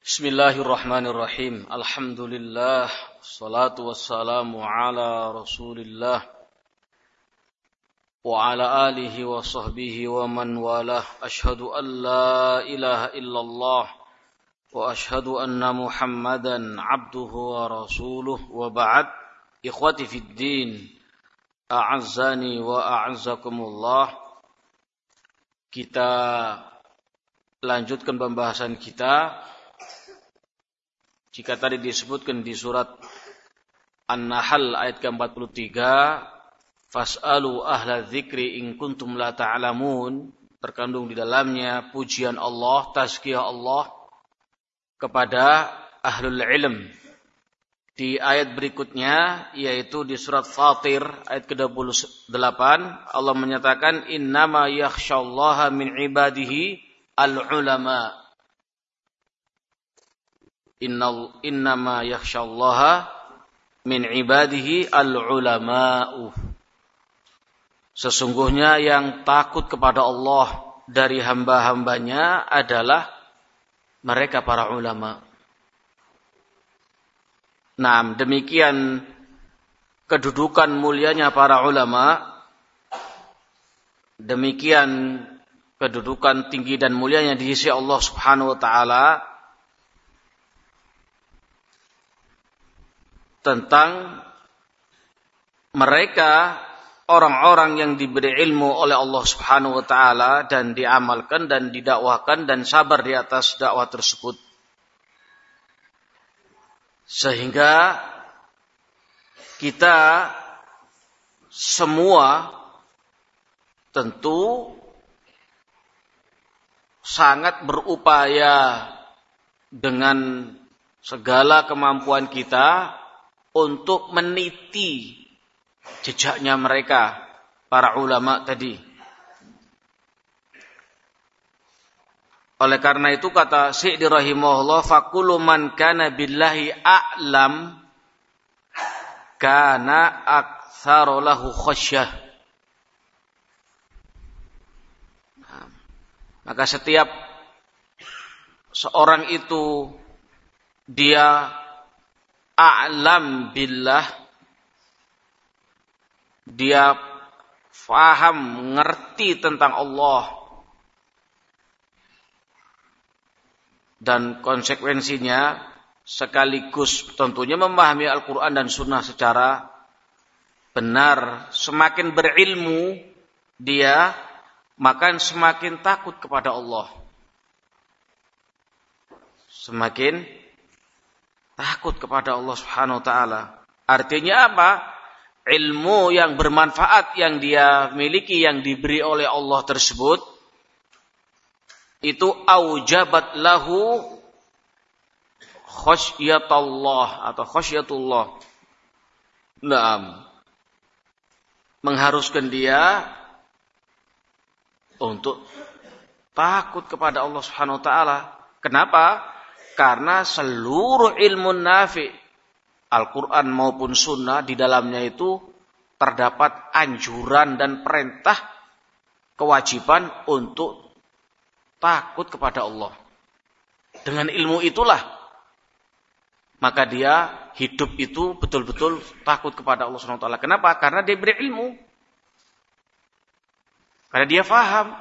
Bismillahirrahmanirrahim. Alhamdulillah. Wassalatu wassalamu ala Rasulillah wa ala alihi wa sahbihi wa man walah. Ashhadu an la ilaha illallah wa ashhadu anna Muhammadan abduhu wa rasuluh wa ba'd. Ikhwati fid din, a'azzani wa a'azzakumullah. Kita lanjutkan pembahasan kita. Jika tadi disebutkan di surat An-Nahl ayat ke-43, fas'alu ahla dzikri in kuntum la ta'lamun, terkandung di dalamnya pujian Allah, tazkiyah Allah kepada ahlul ilm. Di ayat berikutnya, yaitu di surat Fatir ayat ke-28, Allah menyatakan innama yakhsyallaha min ibadihi al-ulama. Innama yakhsyallaha min ibadihi al-ulama'u. Sesungguhnya yang takut kepada Allah dari hamba-hambanya adalah mereka para ulama. Nah, demikian kedudukan mulianya para ulama. Demikian kedudukan tinggi dan mulianya di sisi Allah Subhanahu wa taala. Tentang mereka orang-orang yang diberi ilmu oleh Allah Subhanahu wa taala dan diamalkan dan didakwahkan dan sabar di atas dakwah tersebut. Sehingga kita semua tentu sangat berupaya dengan segala kemampuan kita untuk meniti jejaknya mereka, para ulama tadi. Oleh karena itu kata Syi'di rahimahullah, faqulu man kana billahi a'lam kana aktsaru lahu khasyah. Maka setiap seorang itu dia a'lam billah, dia faham, mengerti tentang Allah, dan konsekuensinya sekaligus tentunya memahami Al-Quran dan Sunnah secara benar. Semakin berilmu dia, maka semakin takut kepada Allah. Semakin takut kepada Allah Subhanahu wa taala. Artinya apa? Ilmu yang bermanfaat yang dia miliki, yang diberi oleh Allah tersebut, itu aujabat lahu khasyatullah atau khasyatullah. Naam. Mengharuskan dia untuk takut kepada Allah Subhanahu wa taala. Kenapa? Karena seluruh ilmu nafi, Al-Quran maupun Sunnah, di dalamnya itu terdapat anjuran dan perintah, kewajiban untuk takut kepada Allah. Dengan ilmu itulah, maka dia hidup itu betul-betul takut kepada Allah SWT. Kenapa? Karena dia beri ilmu. Karena dia faham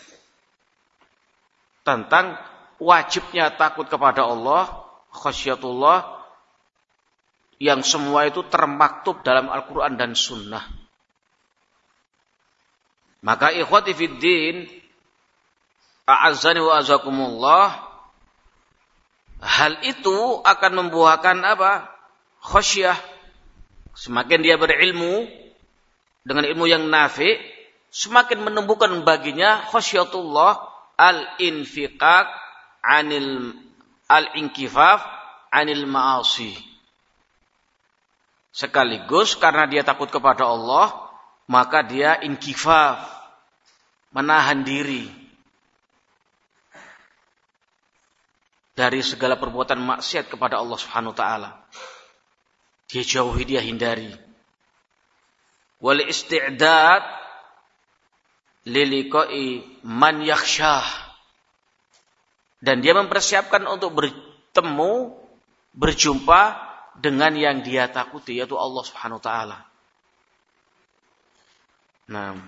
tentang wajibnya takut kepada Allah, khasyatullah, yang semua itu termaktub dalam Al-Quran dan Sunnah. Maka ikhwati fid din, a'azzani wa azakumullah, hal itu akan membuahkan apa? Khasyah. Semakin dia berilmu dengan ilmu yang nafi', semakin menumbuhkan baginya khasyatullah, al-infiqaq al-inkifaf anil ma'asi. Sekaligus karena dia takut kepada Allah, maka dia inkifaf, menahan diri dari segala perbuatan maksiat kepada Allah Subhanahu wa taala. Dia jauhi, dia hindari. Wal isti'dad liliqa'i man yakhshah. Dan dia mempersiapkan untuk bertemu, berjumpa dengan yang dia takuti, yaitu Allah Subhanahu wa taala. Nah,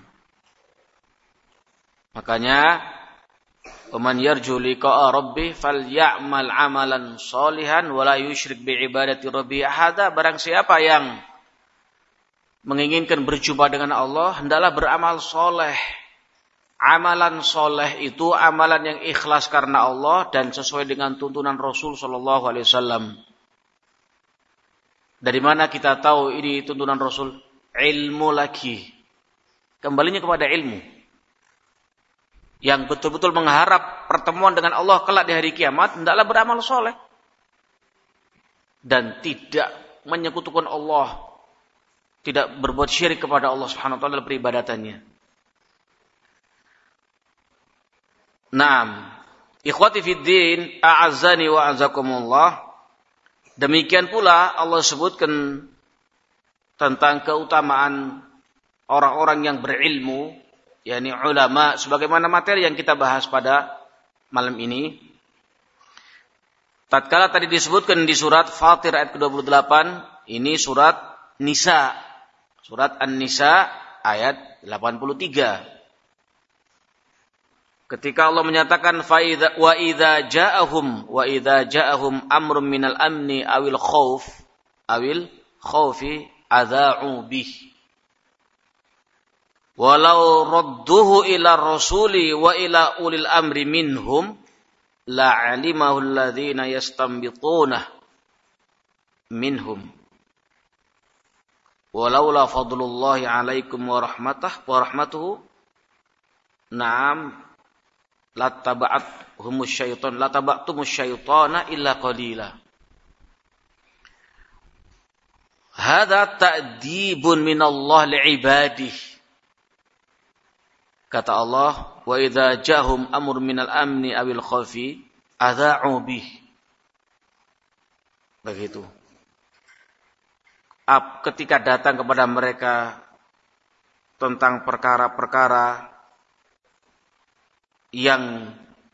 makanya man yarju liqa'a rabbih falyamal 'amalan shalihan wa la yusyrik bi ibadati rabbih ahada. Barang siapa yang menginginkan berjumpa dengan Allah, hendaklah beramal soleh. Amalan soleh itu amalan yang ikhlas karena Allah dan sesuai dengan tuntunan Rasul sallallahu alaihi wasallam. Dari mana kita tahu ini tuntunan Rasul? Ilmu lagi. Kembalinya kepada ilmu. Yang betul-betul mengharap pertemuan dengan Allah kelak di hari kiamat, hendaklah beramal soleh. Dan tidak menyekutukan Allah. Tidak berbuat syirik kepada Allah Subhanahu wa taala dalam peribadatannya. Naam. Ikhwati fid din, a'azzani wa a'azzakumullah. Demikian pula Allah sebutkan tentang keutamaan orang-orang yang berilmu, yakni ulama, sebagaimana materi yang kita bahas pada malam ini. Tatkala tadi disebutkan di surat Fatir ayat ke-28, ini surat Nisa. Surat An-Nisa ayat 83. Ketika Allah menyatakan wa idza ja'ahum amrun minal amni awil khaufi adza'u bih. Walau radduhu ila rasuli wa ila ulil amri minhum la'alimahu alladhina yastanbitunahu minhum. Walaula fadlullahi 'alaikum wa rahmatuhu na'am lataba'tumus syaitana illa qalila. Hadza ta'dibun minallah li'ibadihi. Kata Allah, wa idza ja'ahum amrun minal amni awil khaufi adza'u bih. Begitu. Ketika datang kepada mereka tentang perkara-perkara yang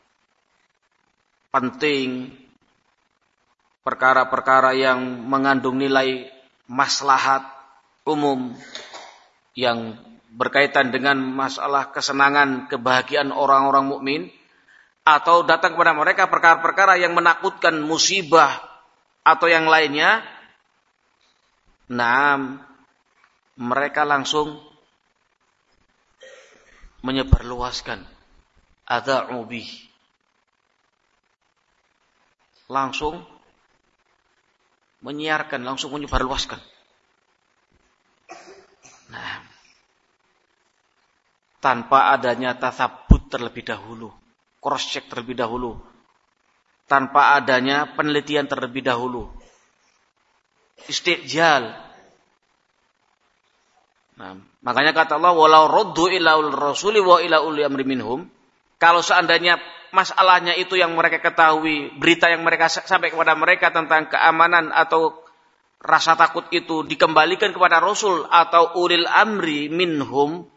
penting, perkara-perkara yang mengandung nilai maslahat umum yang berkaitan dengan masalah kesenangan, kebahagiaan orang-orang mukmin, atau datang kepada mereka perkara-perkara yang menakutkan, musibah atau yang lainnya, mereka langsung menyebarluaskan, adza'u bih, langsung menyiarkan, langsung menyebarluaskan. Tanpa adanya tasabbut terlebih dahulu, cross check terlebih dahulu, tanpa adanya penelitian terlebih dahulu, istijal. Makanya kata Allah, walau raddu ila rasuli wa ila uli amri minhum. Kalau seandainya masalahnya itu yang mereka ketahui, berita yang mereka sampai kepada mereka tentang keamanan atau rasa takut itu dikembalikan kepada Rasul atau ulil amri minhum,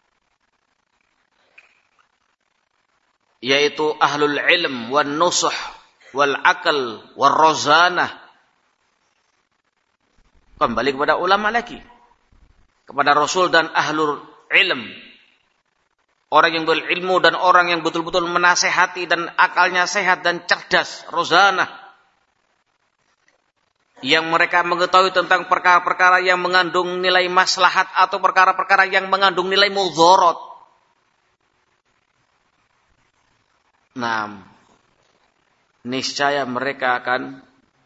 yaitu ahlul ilm wan nusuh wal akal wal rozanah, kembali kepada ulama lagi, kepada Rasul dan ahlul ilm, orang yang berilmu dan orang yang betul-betul menasehati dan akalnya sehat dan cerdas, rozanah, yang mereka mengetahui tentang perkara-perkara yang mengandung nilai maslahat atau perkara-perkara yang mengandung nilai mudharat. Niscaya mereka akan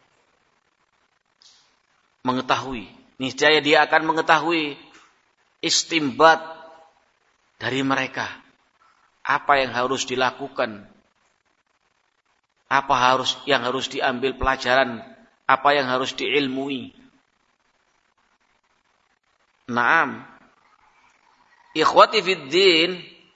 mengetahui, niscaya dia akan mengetahui istimbat dari mereka, apa yang harus dilakukan, apa yang harus diambil pelajaran, apa yang harus diilmui. Ikhwati fid din,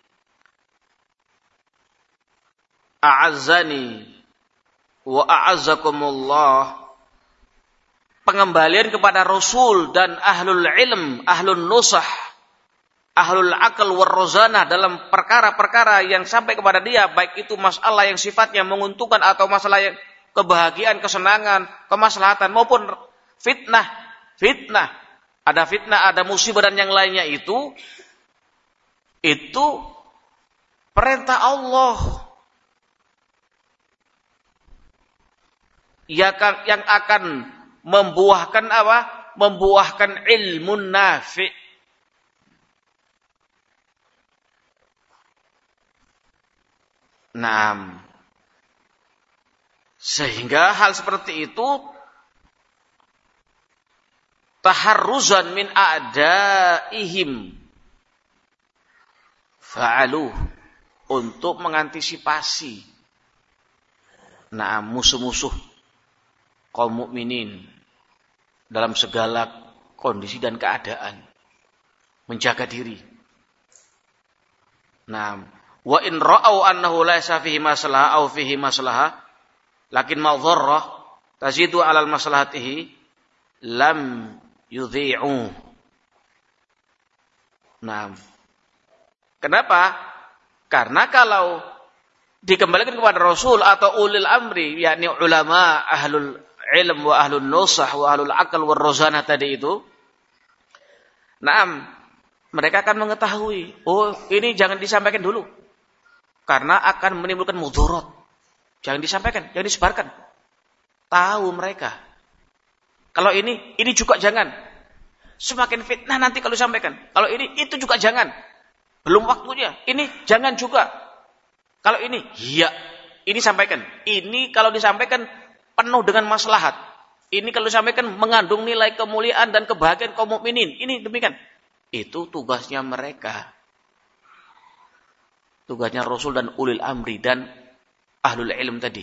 a'azzani wa a'azzakumullah. Pengembalian kepada Rasul dan ahlul ilm, ahlul nusah, ahlul akal warrozanah dalam perkara-perkara yang sampai kepada dia, baik itu masalah yang sifatnya menguntungkan atau masalah yang kebahagiaan, kesenangan, kemaslahatan maupun fitnah. Ada fitnah, ada musibah dan yang lainnya itu perintah Allah yang akan membuahkan apa? Membuahkan ilmu nafi'. Naam. Sehingga hal seperti itu taharruzan min a'daihim fa'aluh, untuk mengantisipasi musuh-musuh kaum mukminin dalam segala kondisi dan keadaan, menjaga diri. Wa in ra'au annahu laisa fihi maslahah aw fihi maslahah lakin madharrah tazidu 'alal maslahatihi lam yudhi'u. Kenapa? Karena kalau dikembalikan kepada Rasul atau ulil amri, yakni ulama, ahlul ilm wa ahlul nusah wa ahlul akal wa rozanah tadi itu, mereka akan mengetahui, ini jangan disampaikan dulu karena akan menimbulkan mudarat. Jangan disampaikan, jangan disebarkan. Tahu mereka. Kalau ini juga jangan. Semakin fitnah nanti kalau disampaikan. Kalau itu juga jangan. Belum waktunya. Ini jangan juga. Kalau ini sampaikan. Ini kalau disampaikan penuh dengan maslahat. Ini kalau disampaikan mengandung nilai kemuliaan dan kebahagiaan kaum mukminin. Ini demikian. Itu tugasnya mereka. Tugasnya Rasul dan ulil amri dan ahlul ilm tadi.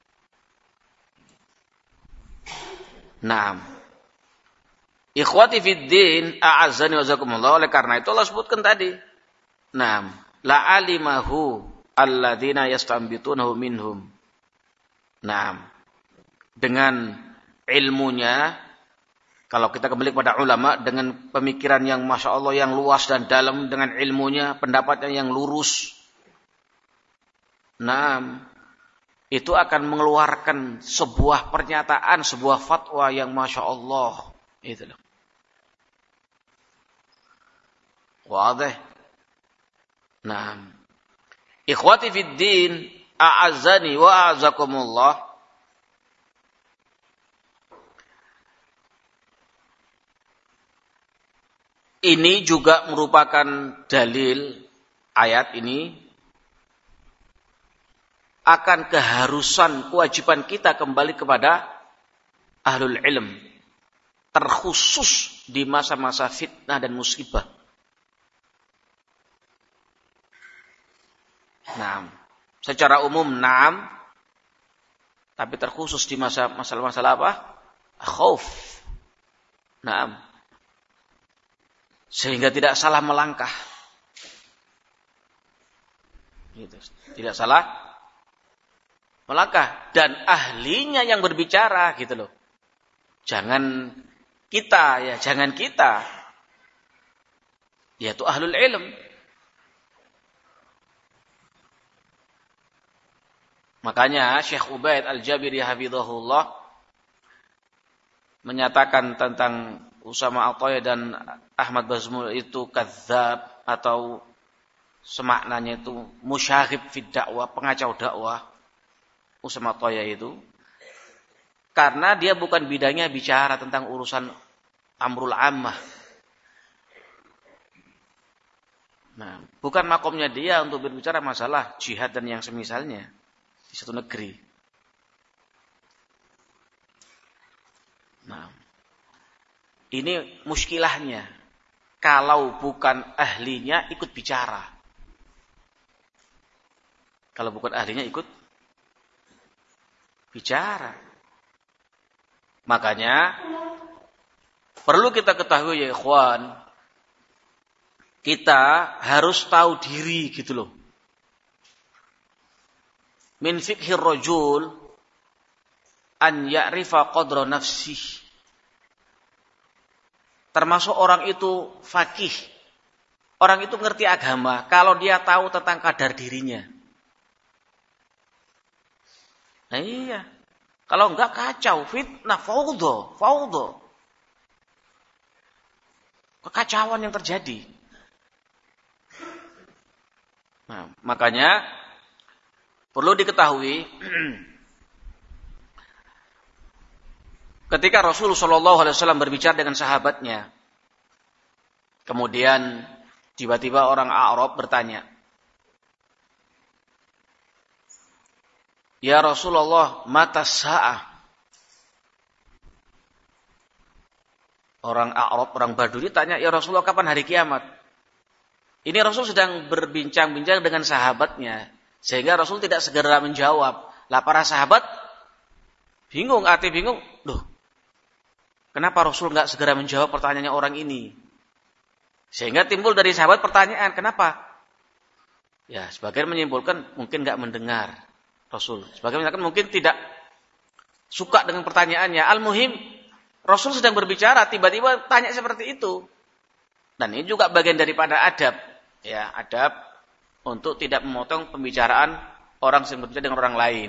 Ikhwati fid din, a'azzani wa jazakumullah. Oleh karena itu Allah sebutkan tadi. La'alimahu alladzina yastambitunahu minhum. Dengan ilmunya, kalau kita kembali kepada ulama, dengan pemikiran yang Masya Allah yang luas dan dalam, dengan ilmunya, pendapatnya yang lurus, itu akan mengeluarkan sebuah pernyataan, sebuah fatwa yang Masya Allah. Itulah. Wadih. Ikhwati fid din, a'azzani wa a'azakumullah. Ini juga merupakan dalil, ayat ini akan keharusan, kewajiban kita kembali kepada ahlul ilm, terkhusus di masa-masa fitnah dan musibah. Secara umum tapi terkhusus di masalah-masalah apa? Khauf. Sehingga tidak salah melangkah. Gitu. Tidak salah melangkah, dan ahlinya yang berbicara gitu loh. Jangan kita, yaitu ahlul ilm. Makanya Syekh Ubaid Al-Jabiri hafizahullah menyatakan tentang Usama Ataya dan Ahmad Bazmul itu kadzab, atau semaknanya itu musyaghib fid dakwah, pengacau dakwah. Usama Ataya itu karena dia bukan bidangnya bicara tentang urusan amrul ammah. Bukan makomnya dia untuk berbicara masalah jihad dan yang semisalnya di satu negeri. Ini muskilahnya. Kalau bukan ahlinya ikut bicara. Kalau bukan ahlinya ikut bicara. Makanya perlu kita ketahui ya ikhwan, kita harus tahu diri gitu loh. Min fiqhir rajul an ya'rifa qadra nafsih. Termasuk orang itu faqih. Orang itu ngerti agama kalau dia tahu tentang kadar dirinya. Iya. Kalau enggak kacau, fitnah, faudo. Kekacauan yang terjadi. Nah, makanya perlu diketahui ketika Rasulullah SAW berbicara dengan sahabatnya, kemudian tiba-tiba orang A'rab bertanya, "Ya Rasulullah, mata sa'ah?" Orang A'rab, orang Badui tanya, "Ya Rasulullah, kapan hari kiamat?" Ini Rasul sedang berbincang-bincang dengan sahabatnya, sehingga Rasul tidak segera menjawab. Lah para sahabat bingung, Loh, kenapa Rasul nggak segera menjawab pertanyaannya orang ini? Sehingga timbul dari sahabat pertanyaan, kenapa? Ya, sebagian menyimpulkan mungkin nggak mendengar Rasul. Sebagian menyatakan mungkin tidak suka dengan pertanyaannya. Al-muhim, Rasul sedang berbicara, tiba-tiba tanya seperti itu. Dan ini juga bagian daripada adab. Ya, adab untuk tidak memotong pembicaraan orang yang berbicara dengan orang lain.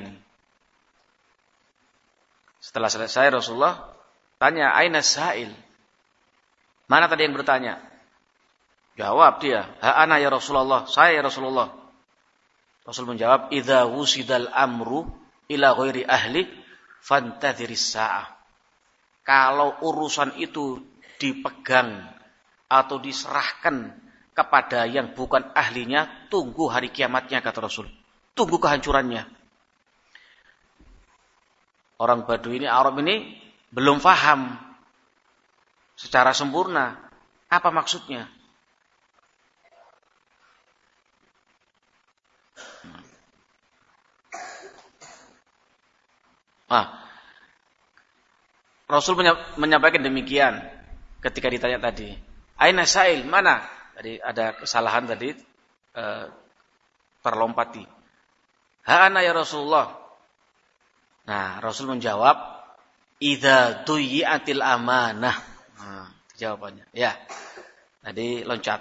Setelah selesai Rasulullah tanya, "Aina sa'il?" Mana tadi yang bertanya? Jawab dia, "Ha ana ya Rasulullah, saya ya Rasulullah." Rasul menjawab, "Idza wusidal amru ila ghairi ahli fantadhiris sa'ah." Kalau urusan itu dipegang atau diserahkan kepada yang bukan ahlinya, tunggu hari kiamatnya, kata Rasul. Tunggu kehancurannya. Orang Badui ini, Arab ini belum paham secara sempurna apa maksudnya. Rasul menyampaikan demikian ketika ditanya tadi. Aina sa'il, mana? Tadi ada kesalahan tadi, terlompati. Ha ana ya Rasulullah. Nah, Rasul menjawab, idza duyi'atil amanah. Nah, jawabannya. Ya. Tadi loncat.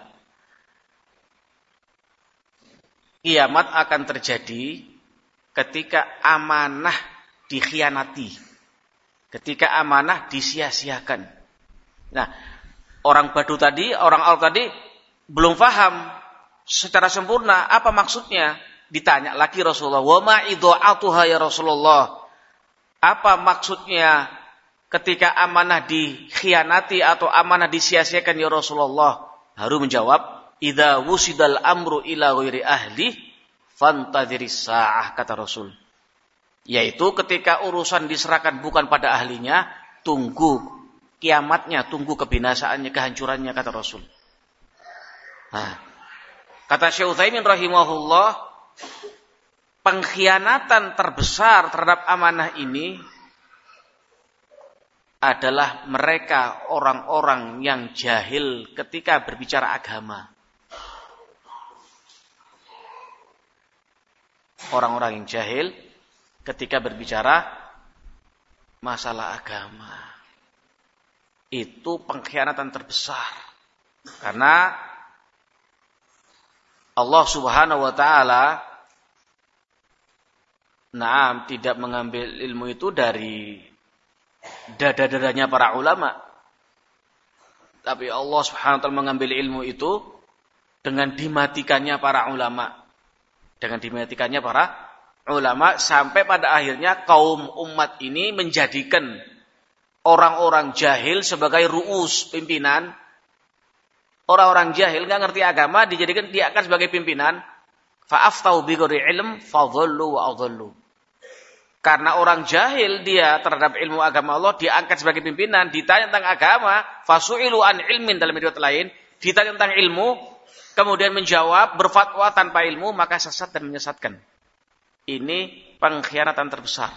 Kiamat akan terjadi ketika amanah dikhianati. Ketika amanah disia-siakan. Nah, orang Badu tadi, orang Al tadi belum paham secara sempurna apa maksudnya. Ditanya lagi Rasulullah, "Wa ma idha'atuha ya Rasulullah?" Apa maksudnya ketika amanah dikhianati atau amanah disia-siakan ya Rasulullah? Harus menjawab, "Idza wusidal amru ila ghairi ahli fantadhiris sa'ah," kata Rasul. Yaitu ketika urusan diserahkan bukan pada ahlinya, tunggu kiamatnya, tunggu kebinasaannya, kehancurannya, kata Rasul. Nah, kata Syekh Utsaimin rahimahullah, pengkhianatan terbesar terhadap amanah ini adalah mereka orang-orang yang jahil ketika berbicara agama. Orang-orang yang jahil ketika berbicara masalah agama. Itu pengkhianatan terbesar. Karena Allah Subhanahu wa taala tidak mengambil ilmu itu dari dada-dadanya para ulama. Tapi Allah Subhanahu wa taala mengambil ilmu itu dengan dimatikannya para ulama. Dengan dimatikannya para ulama sampai pada akhirnya kaum umat ini menjadikan orang-orang jahil sebagai ru'us, pimpinan. Orang-orang jahil enggak ngerti agama dijadikan diangkat sebagai pimpinan. Fa'aftau bighairi ilm fadhallu wa adhallu. Karena orang jahil dia terhadap ilmu agama Allah diangkat sebagai pimpinan, ditanya tentang agama, fasu'ilu an ilmin dalam riwayat lain, ditanya tentang ilmu, kemudian menjawab berfatwa tanpa ilmu, maka sesat dan menyesatkan. Ini pengkhianatan terbesar.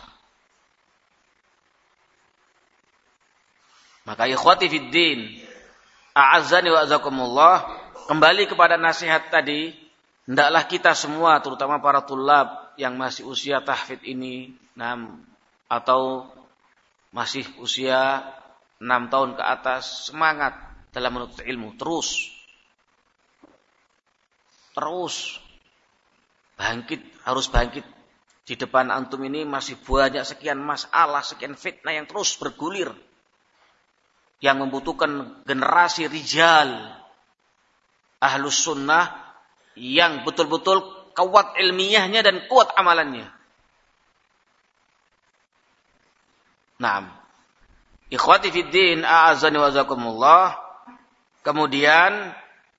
Maka ikhwati fid din, a'azzani wa azakumullah, kembali kepada nasihat tadi, hendaklah kita semua terutama para tulab yang masih usia tahfidz ini, atau masih usia 6 tahun ke atas, semangat dalam menuntut ilmu, terus bangkit, harus bangkit. Di depan antum ini masih banyak sekian masalah, sekian fitnah yang terus bergulir. Yang membutuhkan generasi rijal ahlus sunnah yang betul-betul kuat ilmiahnya dan kuat amalannya. Naam. Ikhwati fid din, a'azzani wa jazakumullah. Kemudian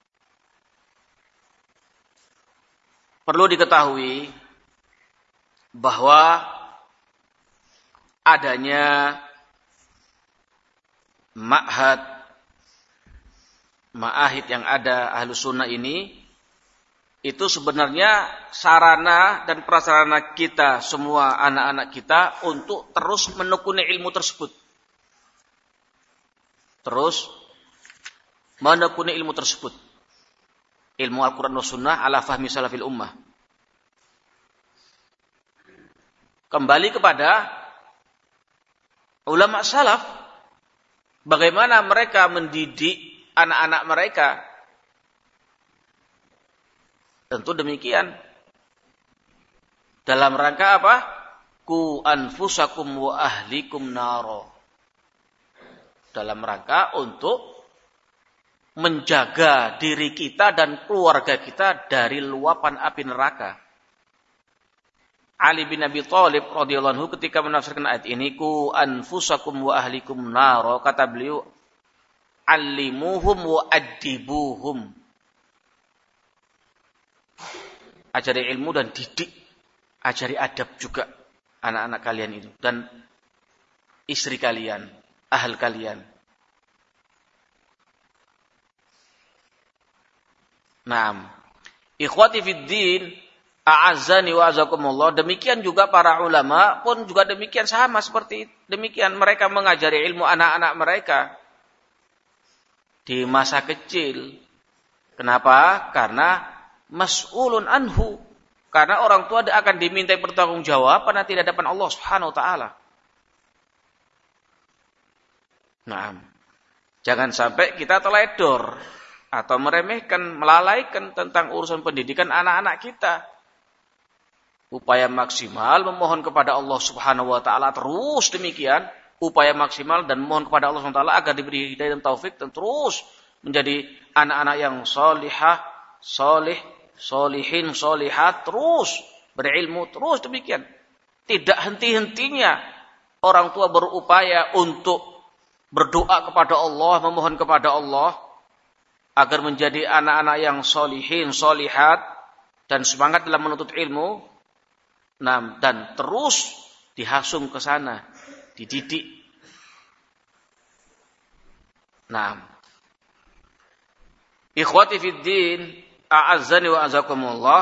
perlu diketahui bahwa adanya ma'ahid yang ada ahlus sunnah ini, itu sebenarnya sarana dan prasarana kita semua, anak-anak kita, untuk terus menekuni ilmu tersebut. Terus menekuni ilmu tersebut. Ilmu Al-Quran dan Sunnah ala fahmi salafil ummah. Kembali kepada ulama salaf, bagaimana mereka mendidik anak-anak mereka. Tentu demikian. Dalam rangka apa? Ku anfusakum wa ahlikum naro. Dalam rangka untuk menjaga diri kita dan keluarga kita dari luapan api neraka. Ali bin Abi Thalib radhiyallahu anhu ketika menafsirkan ayat ini, ku anfusakum wa ahlikum naro, kata beliau, allimuhum wa addibuhum. Ajari ilmu dan didik, ajari adab juga anak-anak kalian itu dan istri kalian, ahal kalian. Naam. Ikhwati fid din, a'azzani wa azakumullah. Demikian juga para ulama pun juga demikian, sama seperti demikian. Mereka mengajari ilmu anak-anak mereka di masa kecil. Kenapa? Karena mas'ulun anhu. Karena orang tua akan dimintai pertanggungjawaban nanti di hadapan Allah Subhanahu wa taala. Nah, jangan sampai kita teledor atau meremehkan, melalaikan tentang urusan pendidikan anak-anak kita. Upaya maksimal memohon kepada Allah Subhanahu wa taala, terus demikian, upaya maksimal dan mohon kepada Allah Subhanahu wa taala agar diberi hidayah dan taufik dan terus menjadi anak-anak yang salihah, solihin, solihat, terus berilmu, terus demikian. Tidak henti-hentinya orang tua berupaya untuk berdoa kepada Allah, memohon kepada Allah agar menjadi anak-anak yang solihin, solihat dan semangat dalam menuntut ilmu. Nah, dan terus dihasung ke sana, dididik. Nah, ikhwati fid din, a'azzani wa azakumullah.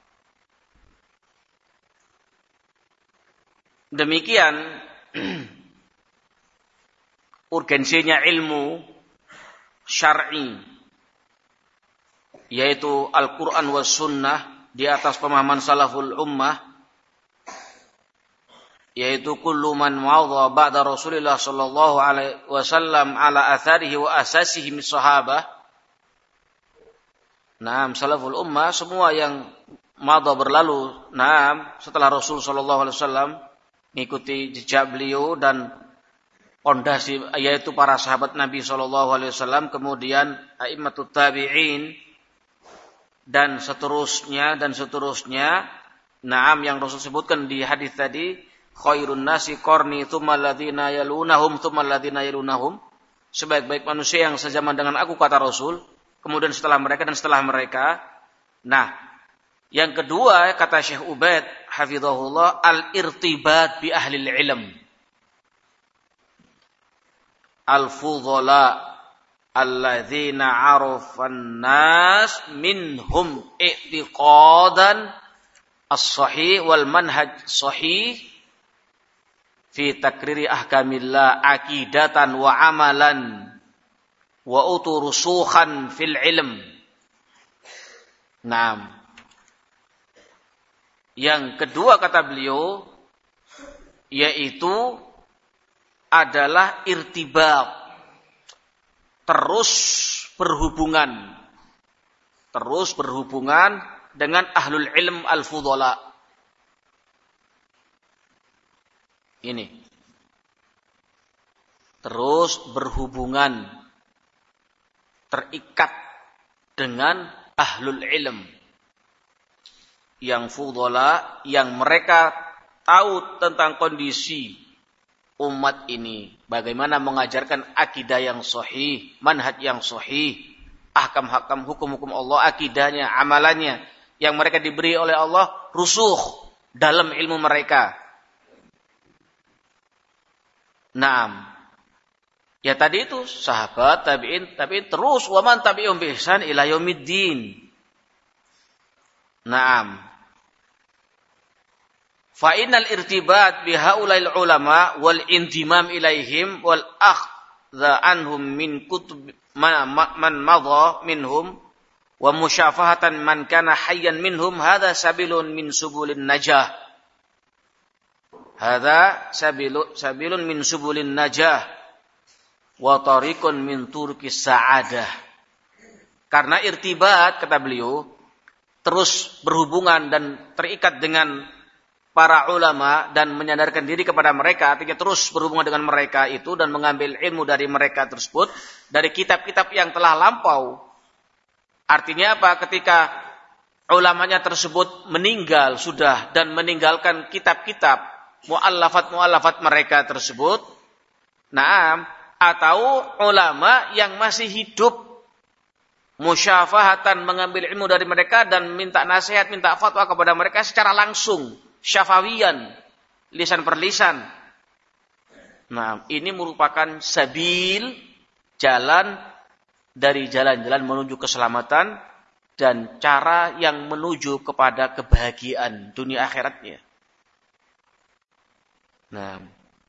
Demikian urgensinya ilmu syar'i, yaitu Al-Quran was Sunnah di atas pemahaman salaful ummah, yaitu kullu man ma'adha ba'da Rasulillah sallallahu alaihi wasallam ala atharihi wa asasihi mis sahabah. Naam, salaful ummah, semua yang madha berlalu, naam, setelah Rasul sallallahu alaihi wasallam, mengikuti jejak beliau dan pondasi, yaitu para sahabat Nabi sallallahu alaihi wasallam, kemudian a'immatut tabi'in dan seterusnya. Naam, yang Rasul sebutkan di hadis tadi, khairun nasi qarni tsumma alladziina yalunahum tsumma alladziina yalunahum. Sebaik-baik manusia yang sezaman dengan aku, kata Rasul, kemudian setelah mereka dan setelah mereka. Nah, yang kedua kata Syekh Ubaid hafizahullah, al-irtibat bi ahli ilm. Al-fudhala alladzina 'arafan nas minhum i'tiqadan as-sahih wal manhaj sahih fi takriri ahkamillah aqidatan wa amalan wa uturusukhan fil ilm. Naam. Yang kedua kata beliau, yaitu adalah irtibat, terus berhubungan dengan ahlul ilm al-fudhala. Ini. Terus berhubungan, terikat dengan ahlul ilm yang fudhala, yang mereka tahu tentang kondisi umat ini, bagaimana mengajarkan akidah yang sahih, manhaj yang sahih, ahkam-ahkam hukum-hukum Allah, akidahnya, amalannya yang mereka diberi oleh Allah rusuh dalam ilmu mereka. Naam. Ya tadi itu sahabat, tabi'in terus wa man tabi'um bi ihsan ila yaumiddin. Naam. Fa innal irtibat bi haula'il ulama wal intimam ilaihim wal akhdha anhum min kutub man madha minhum wa musyafahatan man kana hayyan minhum hadha sabilun min subulin najah. Hadha sabilun min subulin najah wa tariqun min turqis sa'adah. Karena irtibat, kata beliau, terus berhubungan dan terikat dengan para ulama dan menyadarkan diri kepada mereka, artinya terus berhubungan dengan mereka itu dan mengambil ilmu dari mereka tersebut, dari kitab-kitab yang telah lampau. Artinya apa? Ketika ulamanya tersebut meninggal sudah dan meninggalkan kitab-kitab mu'allafat mereka tersebut, atau ulama yang masih hidup, musyafahatan, mengambil ilmu dari mereka dan minta nasihat, minta fatwa kepada mereka secara langsung, syafawiyan, lisan per lisan. Nah, ini merupakan sabil, jalan dari jalan-jalan menuju keselamatan dan cara yang menuju kepada kebahagiaan dunia akhiratnya. Nah,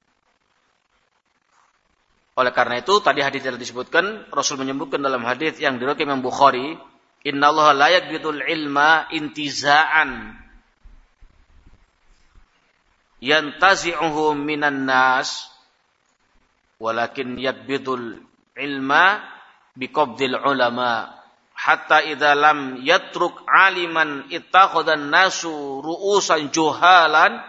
oleh karena itu tadi hadis yang disebutkan, Rasul menyebutkan dalam hadis yang diriwayatkan Imam Bukhari, innallaha la yaqbidul ilma intiza'an yantazi'uhu minan nas walakin yaqbidul ilma biqabdil ulama hatta idza lam yatruk aliman ittakhadhan nasu ru'usan juhalan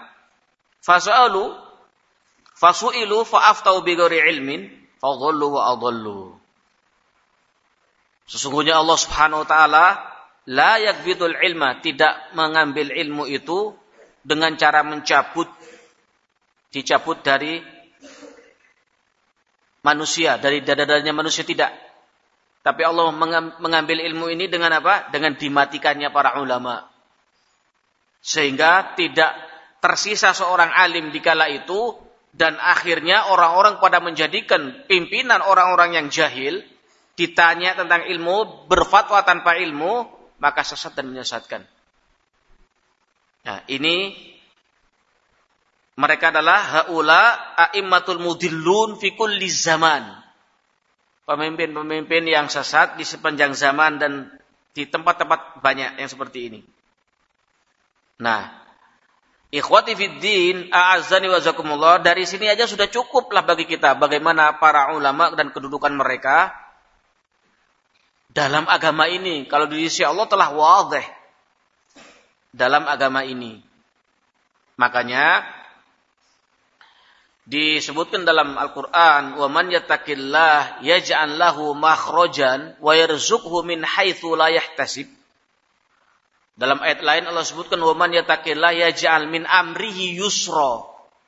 fasu'ilu fa'aftau bighairi ilmin fadhallu wa adhallu. Sesungguhnya Allah Subhanahu wa taala la yaqbidul ilma, tidak mengambil ilmu itu dengan cara dicabut dari manusia, dari dada-dadanya manusia, tidak. Tapi Allah mengambil ilmu ini dengan apa? Dengan dimatikannya para ulama. Sehingga tidak tersisa seorang alim di kala itu, dan akhirnya orang-orang pada menjadikan pimpinan orang-orang yang jahil, ditanya tentang ilmu, berfatwa tanpa ilmu, maka sesat dan menyesatkan. Nah, ini mereka adalah haula a'immatul mudillun fi kulli zaman. Pemimpin-pemimpin yang sesat di sepanjang zaman dan di tempat-tempat banyak yang seperti ini. Nah, ikhwati fid din, a'azzani wa jazakumullah, dari sini aja sudah cukuplah bagi kita bagaimana para ulama dan kedudukan mereka dalam agama ini. Kalau di sisi Allah telah wadih dalam agama ini. Makanya disebutkan dalam Al-Qur'an, "Wa man yattaqillah yaj'al lahu makhrajan wa yarzuqhu min haitsu la yahtasib." Dalam ayat lain Allah sebutkan, "Wa man yattaqillah yaj'al min amrihi yusra."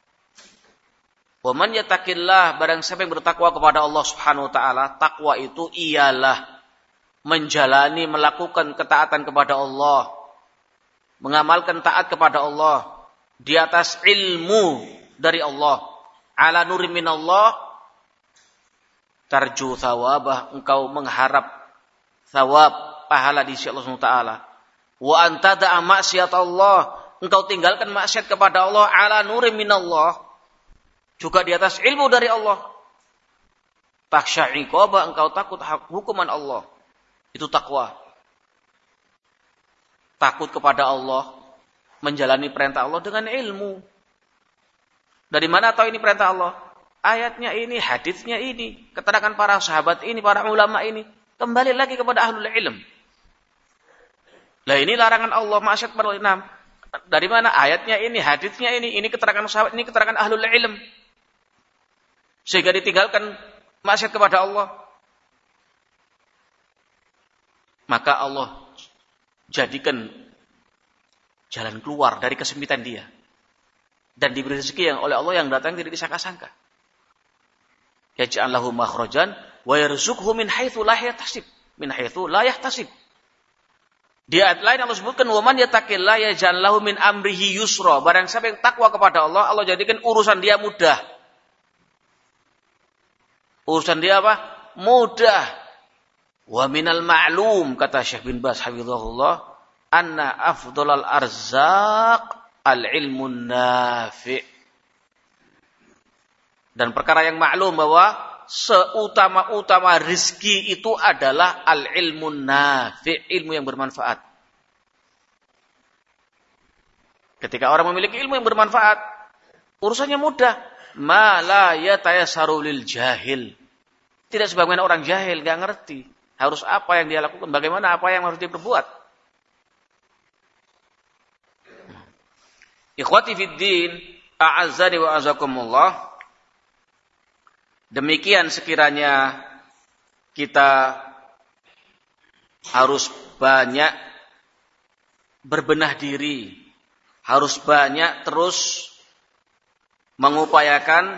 Wa man yattaqillah, barang siapa yang bertakwa kepada Allah Subhanahu wa taala, takwa itu ialah menjalani, melakukan ketaatan kepada Allah, mengamalkan taat kepada Allah di atas ilmu dari Allah. Ala nuri minallah, tarju thawabah, engkau mengharap thawab, pahala di sisi Allah Subhanahu wa taala. Wa anta da'a maksiat Allah, engkau tinggalkan maksiat kepada Allah, ala nuri minallah, juga di atas ilmu dari Allah. Takhsha iqaba, engkau takut hukuman Allah. Itu takwa. Takut kepada Allah, menjalani perintah Allah dengan ilmu. Dari mana tahu ini perintah Allah? Ayatnya ini, hadisnya ini, keterangan para sahabat ini, para ulama ini. Kembali lagi kepada ahlul ilm. Lah ini larangan Allah, maksiat pada enam. Dari mana? Ayatnya ini, haditsnya ini keterangan sahabat, ini keterangan ahlul ilm. Sehingga ditinggalkan maksiat kepada Allah. Maka Allah jadikan jalan keluar dari kesempitan dia. Dan diberi rezeki yang oleh Allah yang datang tidak disangka-sangka. Yaj'al lahu makhrajan wa yarzuqhu min haitsu la yahtasib. Min haitsu la yahtasib. Di ayat lain Allah sebutkan wa man yattaqillaha yaj'al lahu min amrihi yusra. Barang siapa yang takwa kepada Allah, Allah jadikan urusan dia mudah. Urusan dia apa? Mudah. Wa minal ma'lum, kata Syekh bin Baz hafizahullah, anna afdhalal arzaq al-ilmun nafi'. Dan perkara yang maklum bahwa seutama-utama rizki itu adalah al-ilmun nafi', ilmu yang bermanfaat. Ketika orang memiliki ilmu yang bermanfaat, urusannya mudah. Ma la yatayassaru lil jahil. Tidak sebagaimana orang jahil, enggak ngerti harus apa yang dia lakukan, bagaimana apa yang harus dia perbuat. Ikhwati fid din, a'azzani wa azakumullah. Demikian sekiranya kita harus banyak berbenah diri, harus banyak terus mengupayakan,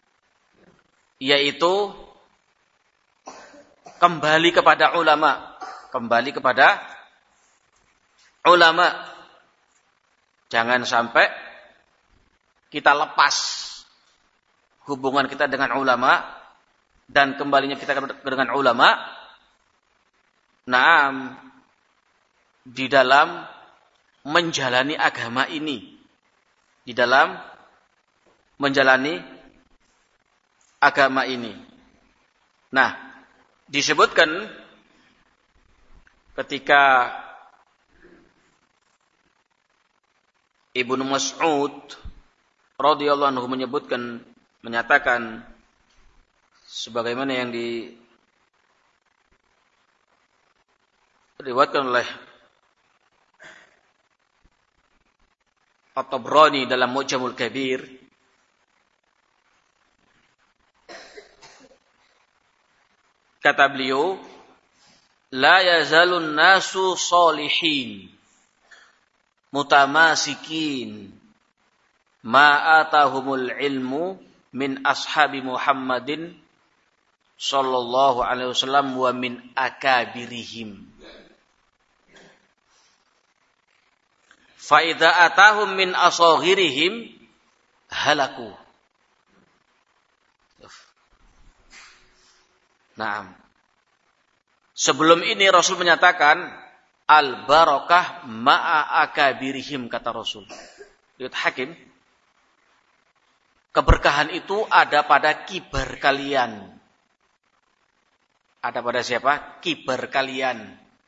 yaitu kembali kepada ulama, kembali kepada ulama. Jangan sampai kita lepas hubungan kita dengan ulama dan kembalinya kita dengan ulama. Naam, di dalam menjalani agama ini, di dalam menjalani agama ini. Nah, disebutkan ketika Ibnu Mas'ud radhiyallahu anhu menyatakan sebagaimana yang diriwayatkan oleh At-Tabrani dalam Mu'jamul Kabir, kata beliau, la yazalun nasu salihin mutamasikin ma atahumul ilmu min ashabi Muhammadin sallallahu alaihi wasallam wa min akabirihim. Fa idza atahum min asaghirihim halaku. Naam. Sebelum ini Rasul menyatakan al-barakah ma'a akabirihim, kata Rasul. Lihat Hakim. Keberkahan itu ada pada kibar kalian. Ada pada siapa? Kibar kalian.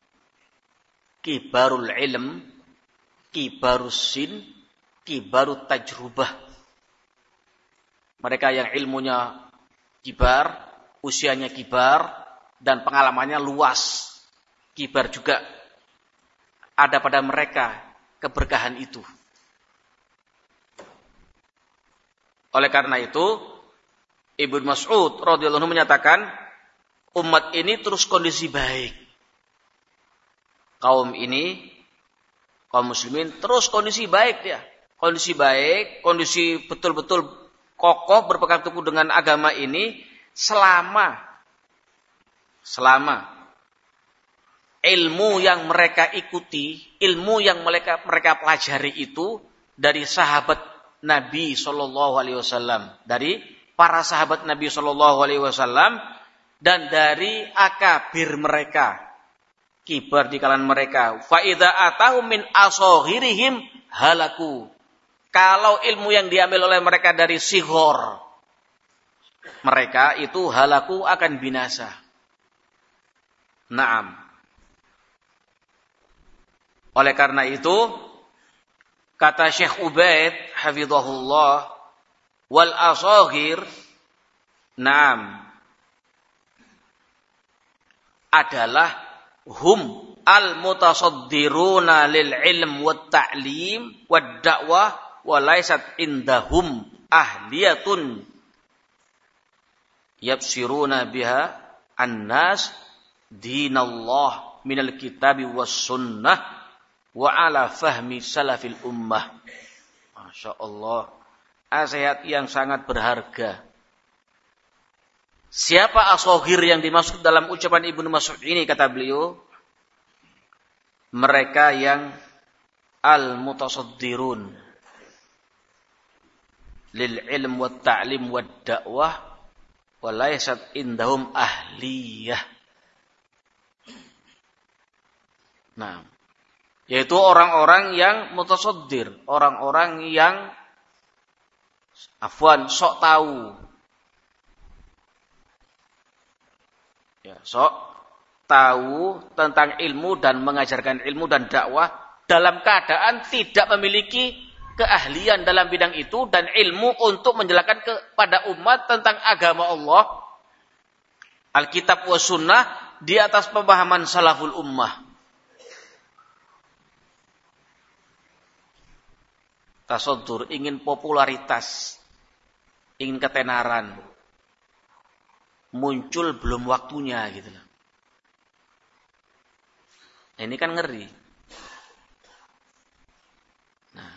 Kibarul ilm, kibarus sin, kibarut tajrubah. Mereka yang ilmunya kibar, usianya kibar, dan pengalamannya luas. Kibar juga. Ada pada mereka keberkahan itu. Oleh karena itu, Ibnu Mas'ud radhiyallahu anhu menyatakan, umat ini terus kondisi baik. Kaum ini, kaum muslimin terus kondisi baik ya. Kondisi baik, kondisi betul-betul kokoh berpegang teguh dengan agama ini selama ilmu yang mereka ikuti, ilmu yang mereka pelajari itu dari sahabat Nabi Shallallahu Alaihi Wasallam, dari para sahabat Nabi Shallallahu Alaihi Wasallam, dan dari akabir mereka, kibar di kalangan mereka. Fa idza atahum min asaghirihim halaku. Kalau ilmu yang diambil oleh mereka dari sighor, mereka itu halaku akan binasa. Naam. Oleh karena itu, kata Syekh Ubaid hafizahullah, wal asaghir, naam, adalah hum al-mutasaddiruna lil ilm wat ta'lim wad da'wah wa laysat indahum ahliyatun yabsiruna biha annas dinallah minal kitabi was sunnah wa ala fahmi salafil ummah. Masya Allah, nasihat yang sangat berharga. Siapa as-saghir yang dimaksud dalam ucapan Ibnu Mas'ud ini, kata beliau? Mereka yang al-mutasaddirun lil ilm wat ta'lim wad da'wah wa laysat indahum ahliyah. Nah, yaitu orang-orang yang mutasaddir, orang-orang yang sok tahu. Ya, sok tahu tentang ilmu dan mengajarkan ilmu dan dakwah dalam keadaan tidak memiliki keahlian dalam bidang itu dan ilmu untuk menjelaskan kepada umat tentang agama Allah, Alkitab wa Sunnah di atas pemahaman salaful ummah. Tasaddur, ingin popularitas, ingin ketenaran, muncul belum waktunya gitu loh. Ini kan ngeri. Nah,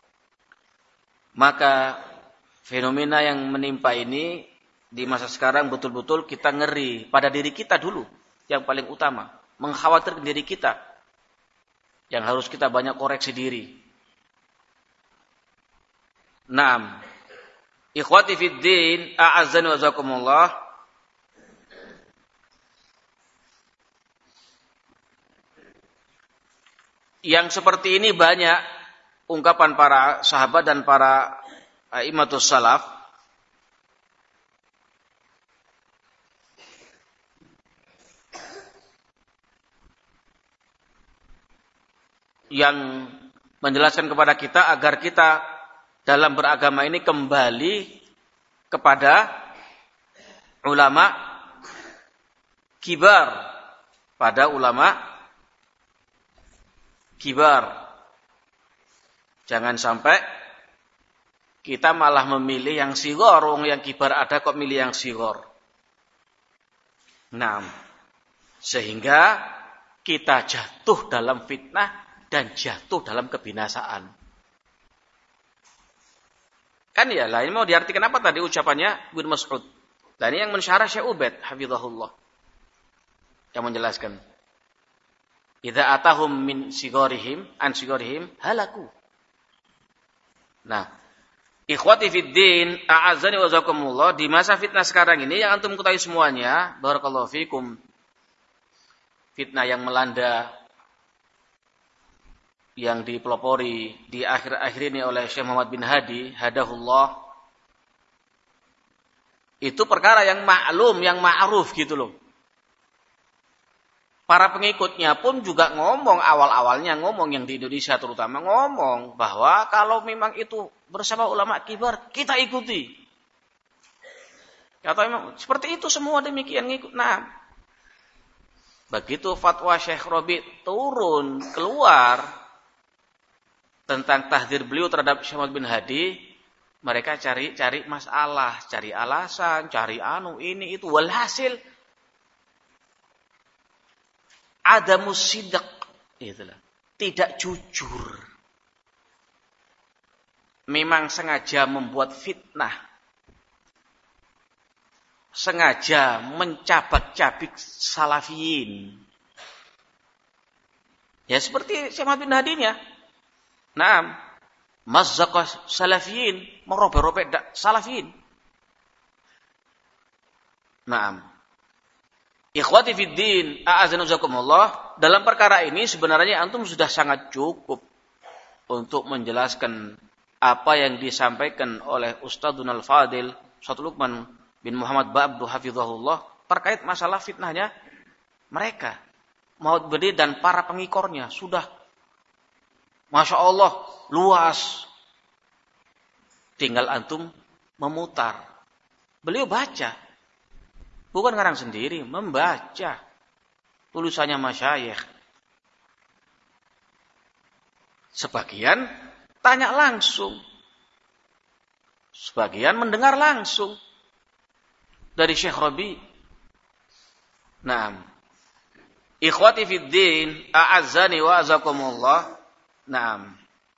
maka fenomena yang menimpa ini di masa sekarang betul-betul kita ngeri pada diri kita dulu yang paling utama, mengkhawatirkan diri kita yang harus kita banyak koreksi diri. Naam. Ikhwati fid din, a'azzani wa jazakumullah. Yang seperti ini banyak ungkapan para sahabat dan para a'immatus salaf yang menjelaskan kepada kita agar kita dalam beragama ini kembali kepada ulama kibar, pada ulama kibar. Jangan sampai kita malah memilih yang sighar, yang kibar ada kok milih yang sighar. Nah, sehingga kita jatuh dalam fitnah dan jatuh dalam kebinasaan. Kan ya, lah ini mau diartikan apa tadi ucapannya Ibnu Mas'ud? Dan ini yang mensyarah Syekh Ubaid hafizahullah yang menjelaskan. Idza atahum min sigharihim an sigharihim halaku. Nah, ikhwati fid din, a'azzani wa jazakumullah, di masa fitnah sekarang ini yang antum ketahui semuanya, barakallahu fikum. Fitnah yang melanda yang dipelopori di akhir-akhir ini oleh Syekh Muhammad bin Hadi hadahullah, itu perkara yang maklum, yang ma'ruf gitu loh. Para pengikutnya pun juga ngomong, awal-awalnya ngomong, yang di Indonesia terutama ngomong bahwa kalau memang itu bersama ulama kibar, kita ikuti. Atau memang seperti itu semua demikian ngikut. Nah, begitu fatwa Syekh Rabi turun keluar tentang tahdzir beliau terhadap Syekh Muhammad bin Hadi, mereka cari masalah, cari alasan, cari ini itu, walhasil adamus sidq, itulah, tidak jujur. Memang sengaja membuat fitnah, sengaja mencabak-cabik salafiyin. Ya seperti Syekh Muhammad bin Hadi-nya. Naam, mazzaqa salafiyin, merobek-robek salafiyin. Naam. Ikhwati fid din, a'azzani jazakumullah, dalam perkara ini sebenarnya antum sudah sangat cukup untuk menjelaskan apa yang disampaikan oleh Ustadzuna al-Fadil Ustadz Luqman bin Muhammad Ba'abdu hafizahullah terkait masalah fitnahnya mereka, Maud Bedi dan para pengikornya. Sudah Masya Allah, luas. Tinggal antum memutar. Beliau baca. Bukan ngarang sendiri, membaca tulisannya masyayikh. Sebagian tanya langsung. Sebagian mendengar langsung dari Syekh Rabi. Naam. Ikhwati fid din, a'azzani wa azakumullah. Naam.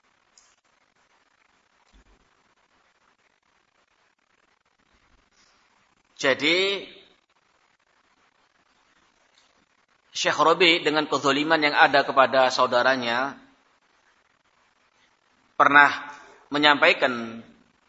Jadi Syekh Rabi dengan kezaliman yang ada kepada saudaranya pernah menyampaikan,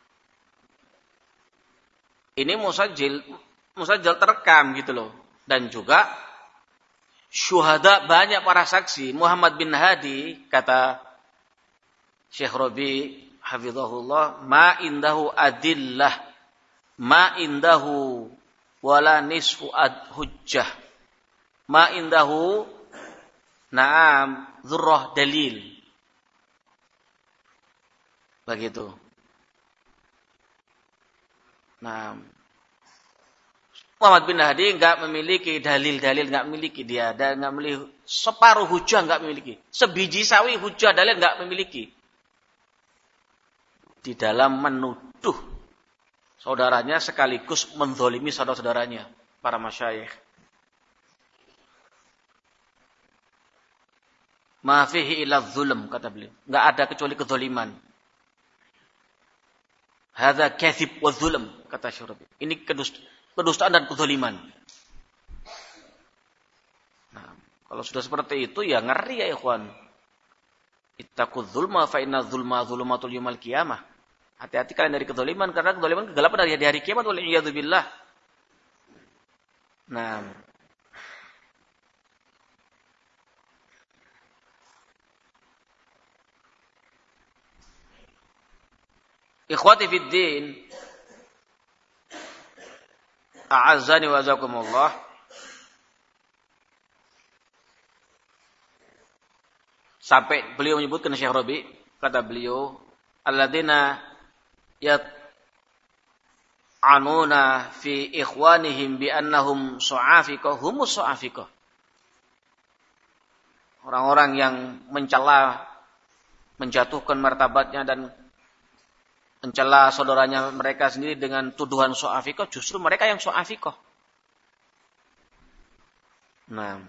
ini musajil terekam gitu loh. Dan juga syuhada, banyak para saksi. Muhammad bin Hadi, kata Syekh Rabi hafizahullah, ma indahu adillah, ma indahu wala nisfu hujjah, ma indahu na'am dzurrah dalil. Begitu. Nah, Muhammad bin Hadi enggak memiliki dalil-dalil, enggak memiliki dia, dan enggak memiliki separuh hujah, enggak memiliki. Sebiji sawi hujah dalil enggak memiliki. Di dalam menuduh saudaranya sekaligus menzalimi saudara-saudaranya, para masyayikh. Ma fihi illa dzulm, kata beliau. Enggak ada kecuali kezaliman. Hadza kadzib wa dzulm, kata Syurabi. Ini kedustaan dan kezaliman. Nah, kalau sudah seperti itu ya ngeri ya ikhwan. Ittaqudz dzulma fa inna dzulma dzulumatul yaumil qiyamah. Hati-hati kalian dari kezaliman, karena kezaliman kegelapan dari hari kiamat, wal iyadu billah. Nah, ikhwati fid din, a'azzani wa azakumullah. Sampai beliau menyebutkan Syekh Rabi, kata beliau, alladzina yat'anuna fi ikhwanihim bi annahum su'afiqah humus su'afiqah. Orang-orang yang mencela, menjatuhkan martabatnya dan mencela saudaranya mereka sendiri dengan tuduhan su'afiqah, justru mereka yang su'afiqah. Nah,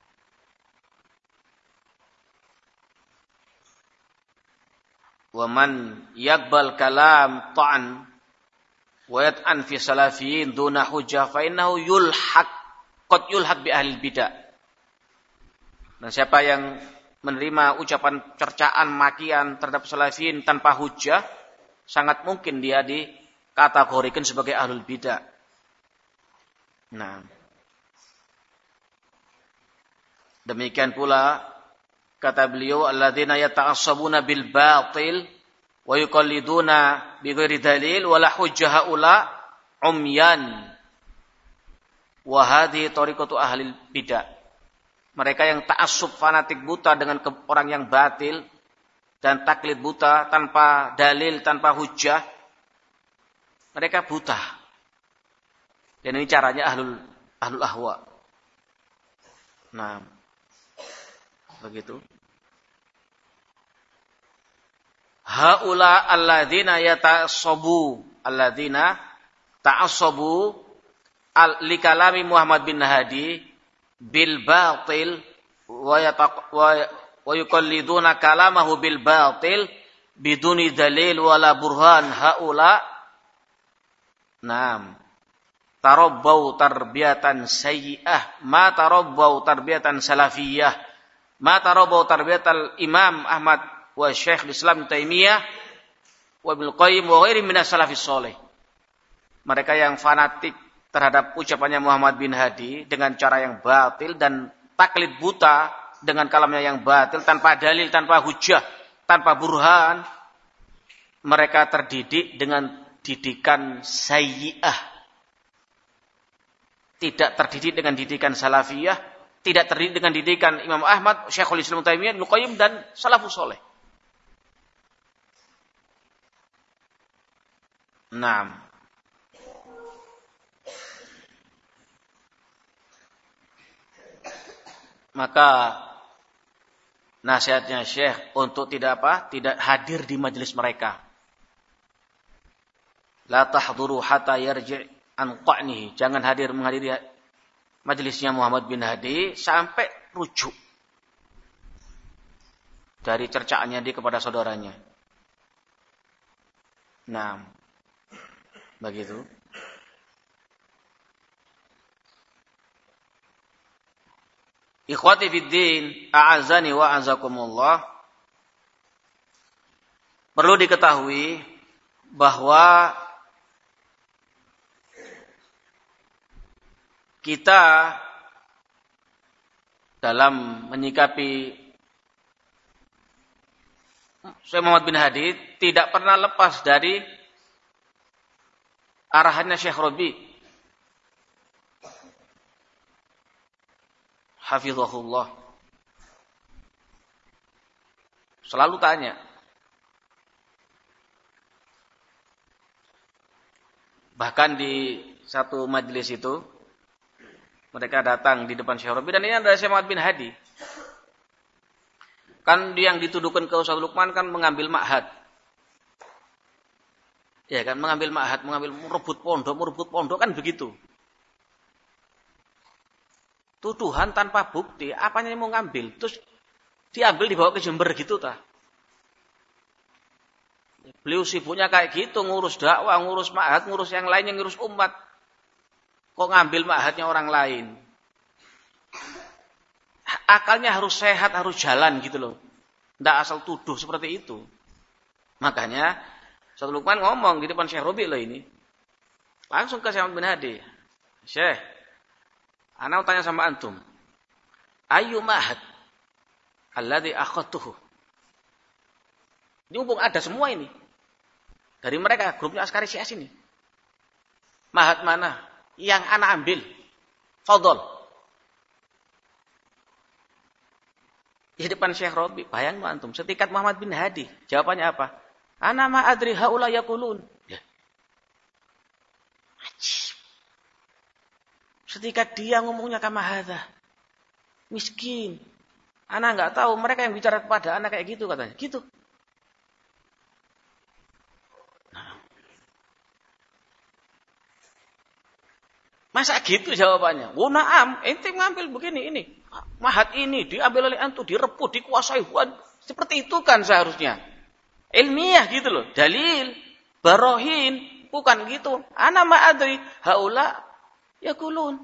wa man yaqbal kalam ta'an wa yat'an fi salafiyin duna hujjah fa innahu qad yulhaq bi ahli bidah. Dan siapa yang menerima ucapan cercaan, makian terhadap salafiyin tanpa hujjah, sangat mungkin dia dikategorikan sebagai ahlul bidah. Nah, demikian pula kata beliau, alladzina yata'assabuna bil batil wa yuqalliduna bi ghairi dalil wala hujjah haula umyan wa hadhihi tariqatu ahli bidah. Mereka yang ta'assub, fanatik, buta dengan orang yang batil dan taklid buta tanpa dalil, tanpa hujjah, mereka buta. Dan ini caranya ahlul ahwa. Nah, begitu. Haula alladzina ta'assabu li kalami Muhammad bin Hadi bil batil wa yuqalliduna kalamahu bil batil biduni dalil wala burhan. Haula tarabbau tarbiyatan sayyi'ah ma tarabbau tarbiyatan salafiyah ma tarabbau tarbiyatal Imam Ahmad wa Syekh Islam Taimiyah wa Ibnu Qayyim wa ghairi minas salafis saleh. Mereka yang fanatik terhadap ucapannya Muhammad bin Hadi dengan cara yang batil dan taklid buta dengan kalamnya yang batil, tanpa dalil, tanpa hujjah, tanpa burhan, mereka terdidik dengan didikan sayyi'ah. Tidak terdidik dengan didikan salafiyah, tidak terdidik dengan didikan Imam Ahmad, Syekhul Islam Taimiyah, Ibnu Qayyim dan salafus saleh. Nah, maka nasihatnya Syekh untuk tidak hadir di majelis mereka. La tahduru hatta yarji' an qa'nihi. Jangan menghadiri majelisnya Muhammad bin Hadi sampai rujuk dari cercaannya dia kepada saudaranya. Nah, begitu. Ikhwati fid din, a'azani wa a'azakumullah. Perlu diketahui bahwa kita dalam menyikapi Syekh Muhammad bin Hadi tidak pernah lepas dari arahannya Syekh Rabi. Hafizahullah. Selalu tanya. Bahkan di satu majelis itu, mereka datang di depan Syekh Rabi, dan ini adalah Syekh Muhammad bin Hadi. Kan yang dituduhkan ke Ustaz Lukman kan mengambil ma'had. Ya kan, mengambil ma'had, merebut pondok kan begitu. Tuduhan tanpa bukti, apanya yang mau ngambil? Terus diambil dibawa ke Jember gitu tah. Beliau sibuknya kayak gitu, ngurus dakwah, ngurus ma'had, ngurus yang lainnya, ngurus umat. Kok ngambil ma'hadnya orang lain? Akalnya harus sehat, harus jalan gitu loh. Tidak asal tuduh seperti itu. Makanya Ustaz Lukman ngomong di depan Syekh Rabi loh ini. Langsung ke Syekh bin Hadi. Syekh, ana mau tanya sama antum. Ayu ma'had alladzi akhadtuhu. Ini mumpung ada semua ini. Dari mereka, grupnya Askari CS ini. Ma'had mana yang ana ambil? Fadhol. Di depan Syekh Rabi, bayangmu antum, setikat Muhammad bin Hadi. Jawabannya apa? Ana ma adri haula yaqulun. Ya. Setikat dia ngomongnya kama hadza. Miskin. Ana enggak tahu mereka yang bicara kepada anak kayak gitu katanya. Gitu. Nah. Masa gitu jawabannya? Wo na'am, ente ngambil begini ini. Ma'had ini diambil oleh antum, direbut, dikuasai. Seperti itu kan seharusnya. Ilmiah gitu loh. Dalil, barohin, bukan gitu. Ana ma'adri haula yaqulun.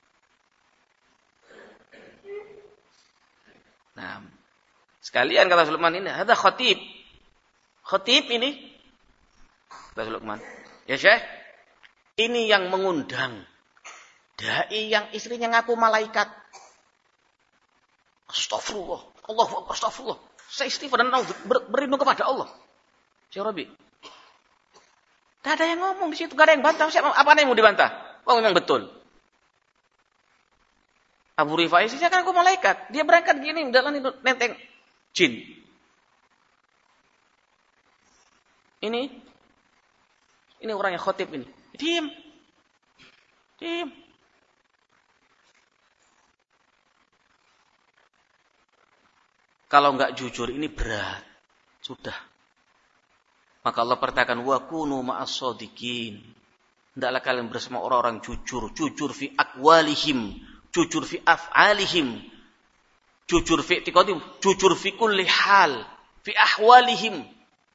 Nah, sekalian kata Sulaiman ini, ada khatib. Khatib ini kata Sulaiman. Ya Syekh, ini yang mengundang dai yang istrinya ngaku malaikat. Astagfirullah. Allahu akbar, astagfirullah. Saya istighfar dan berlindung kepada Allah. Syekh Rabi. Tidak ada yang ngomong di situ, tidak ada yang bantah. Siapa? Apa yang mau dibantah? Oh memang betul. Abu Rifai sih kan aku malaikat. Dia berangkat gini, dalam itu nenteng jin. Ini orang yang khotib ini. Diam. Kalau enggak jujur ini berat. Sudah. Maka Allah perintahkan wa kunu ma'as shadiqin. Hendaklah kalian bersama orang-orang jujur, jujur fi aqwalihim, jujur fi af'alihim, jujur fi i'tiqadihim, jujur fi kulli hal, fi ahwalihim.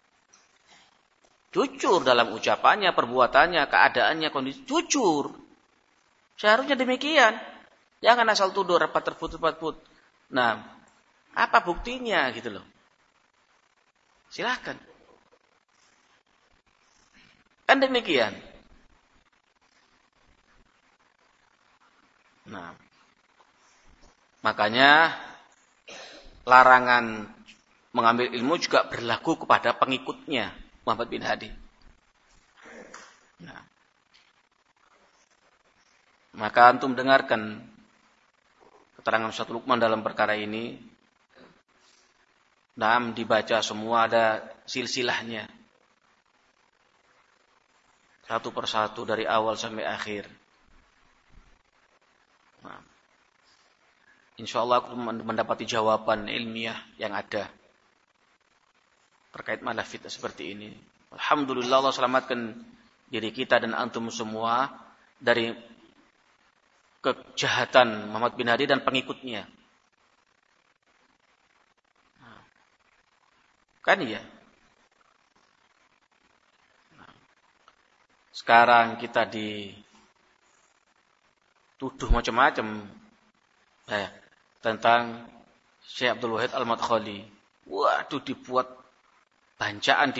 Jujur dalam ucapannya, perbuatannya, keadaannya, kondisi. Jujur. Seharusnya demikian. Jangan asal tuduh, rapat terput. Nah, apa buktinya gitu loh. Silakan. Kan demikian. Nah, makanya larangan mengambil ilmu juga berlaku kepada pengikutnya Muhammad bin Hadi. Nah, maka antum dengarkan keterangan Ustaz Lukman dalam perkara ini. Nah, dibaca semua ada silsilahnya. Satu persatu dari awal sampai akhir. Nah, insyaallah aku mendapati jawaban ilmiah yang ada terkait masalah fitnah seperti ini. Alhamdulillah Allah selamatkan diri kita dan antum semua dari kejahatan Muhammad bin Hadi dan pengikutnya. Kan iya? Sekarang kita dituduh macam-macam tentang Syekh Abdul Wahid Al-Madkhali. Waduh, dibuat bancaan,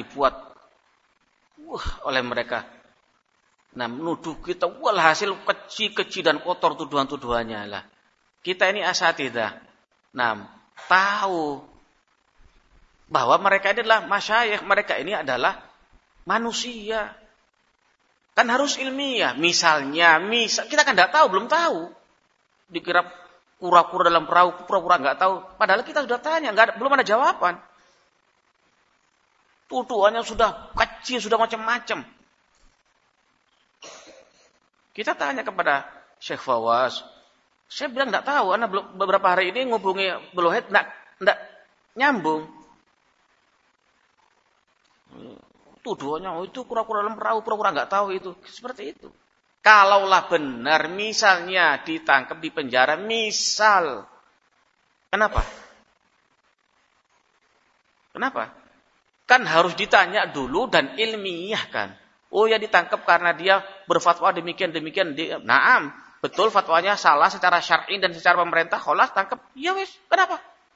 oleh mereka. Nah, menuduh kita, walhasil keji dan kotor tuduhan-tuduhannya lah. Kita ini asatidzah. Nah, tahu bahwa mereka ini adalah masyayikh, mereka ini adalah manusia. Kan harus ilmiah. Misalnya, kita kan tidak tahu, belum tahu. Dikira kura-kura dalam perahu, pura-pura nggak tahu. Padahal kita sudah tanya, belum ada jawaban. Tuduhannya sudah kecil, sudah macam-macam. Kita tanya kepada Syekh Fawaz. Saya bilang nggak tahu, karena beberapa hari ini ngubungi Abdul Wahid nggak nyambung. Tuduhannya, itu kura-kura dalam perahu, pura-pura nggak tahu itu. Seperti itu. Kalaulah benar, misalnya ditangkap di penjara, misal. Kenapa? Kan harus ditanya dulu dan ilmiah kan. Oh ya, ditangkap karena dia berfatwa demikian. Naam, betul fatwanya salah secara syar'i dan secara pemerintah, kholas tangkap. Ya wis, kenapa?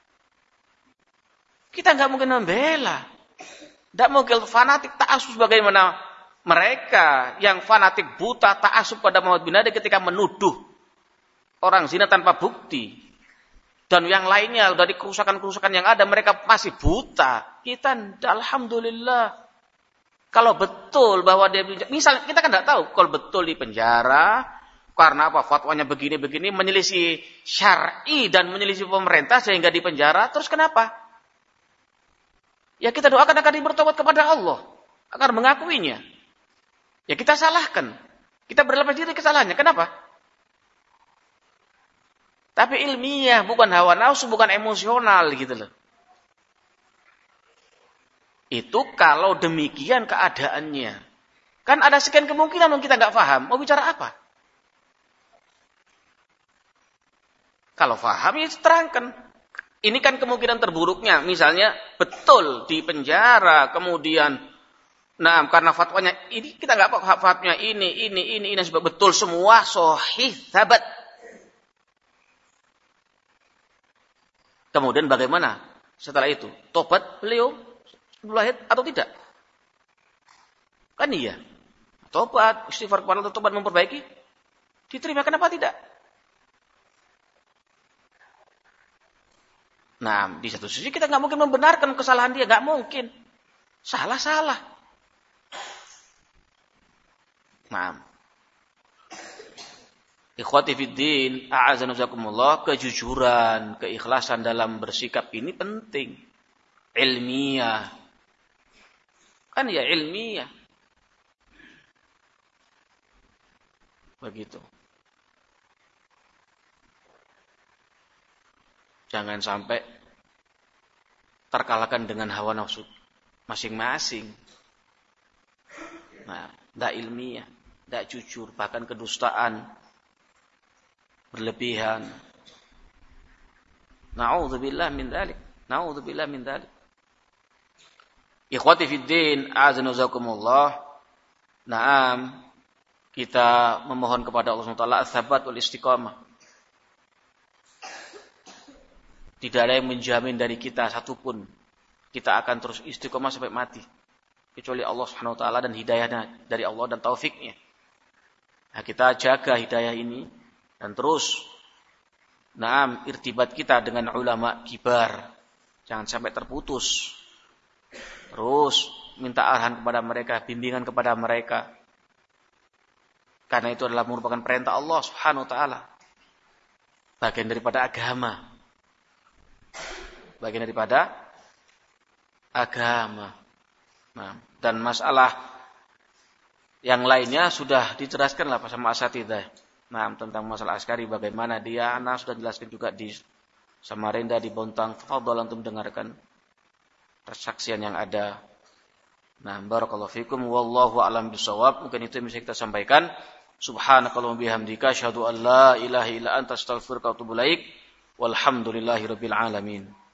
Kita nggak mungkin membela. Tidak mungkin fanatik ta'assub bagaimana mereka yang fanatik buta ta'assub pada Muhammad bin Hadi ketika menuduh orang zina tanpa bukti. Dan yang lainnya dari kerusakan-kerusakan yang ada mereka masih buta. Kita alhamdulillah. Kalau betul bahwa dia, misal kita kan tidak tahu kalau betul di penjara karena apa fatwanya begini menyelisih syar'i dan menyelisih pemerintah sehingga di penjara, terus kenapa? Ya kita doakan agar dia bertobat kepada Allah, agar mengakuinya. Ya kita salahkan, kita berlepas diri kesalahannya. Kenapa? Tapi ilmiah, bukan hawa nafsu, bukan emosional gitu loh. Itu kalau demikian keadaannya. Kan ada sekian kemungkinan yang kita nggak paham. Mau bicara apa? Kalau paham ya terangkan. Ini kan kemungkinan terburuknya. Misalnya betul di penjara. Kemudian, karena fatwanya ini kita nggak paham fatwanya ini. Sebab betul semua sahih sahabat. Kemudian bagaimana setelah itu? Tobat beliau Wahid atau tidak? Kan iya. Tobat, istighfar kepada Allah, tobat memperbaiki. Diterima, kenapa tidak? Nah, di satu sisi kita nggak mungkin membenarkan kesalahan dia, nggak mungkin. Salah. Nah, ikhwati fiddin, a'azanuzakumullah, kejujuran, keikhlasan dalam bersikap ini penting. Ilmiah. Kan ya ilmiah. Begitu. Jangan sampai terkalahkan dengan hawa nafsu masing-masing. Nah, tidak ilmiah, tidak jujur, bahkan kedustaan, berlebihan. Na'udzubillah min dzalik. Ikhwati fiddin, a'azanuzakumullah. Naam, kita memohon kepada Allah SWT ats-tsabat wal istiqamah. Tidak ada yang menjamin dari kita satupun kita akan terus istiqamah sampai mati, kecuali Allah SWT dan hidayahnya dari Allah dan taufiknya. Nah, kita jaga hidayah ini dan terus irtibat kita dengan ulama kibar, jangan sampai terputus. Terus minta arahan kepada mereka, bimbingan kepada mereka. Karena itu adalah merupakan perintah Allah Subhanahu wa taala. Bagian daripada agama. Nah, dan masalah yang lainnya sudah dijelaskan lah sama asatidzah. Nah, tentang masalah askari bagaimana dia, sudah jelaskan juga di Samarinda di Bontang, tafadhol antum dengarkan persaksian yang ada. Nah, barakallahu fikum wallahu a'lam bishawab. Mungkin itu yang bisa kita sampaikan. Subhanakallahumma bihamdika asyhadu an la ilaha illa anta astaghfiruka wa atubu ilaik. Walhamdulillahirabbil alamin.